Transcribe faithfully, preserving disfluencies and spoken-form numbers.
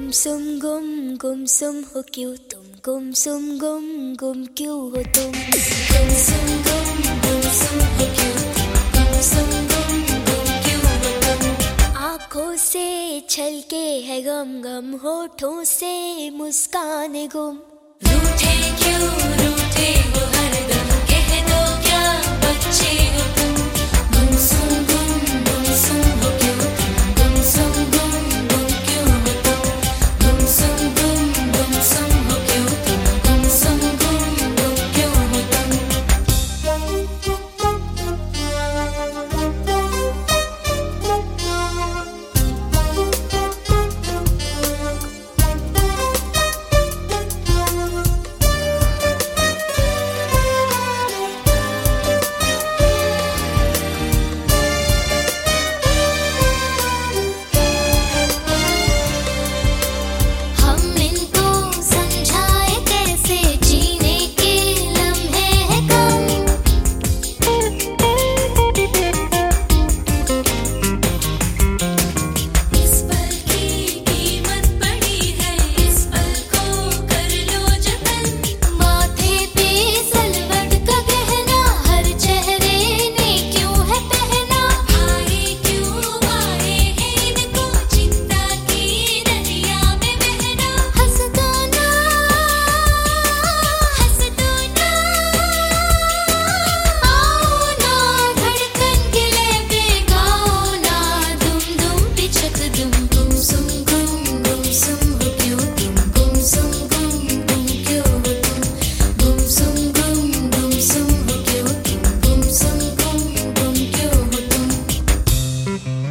गुमसुम गुम गुमसुम हो क्यों तुम, गुमसुम गुम गुम क्यों हो तुम, गुमसुम गुम गुमसुम हो क्यों तुम, गुमसुम गुम गुम क्यों हो तुम। आँखों से छलके है गम गम, होठों से मुस्कान गुम। रूठे क्यों रूठे हो हरदम, कह दो क्या बच्चे हो तुम। गुमसुम गुम गुमसुम हो क्यों तुम, गुमसुम गुम गुम क्यों हो तुम, गुमसुम गुम गुमसुम हो क्यों तुम, गुमसुम गुम गुम क्यों हो तुम। Mm-hmm.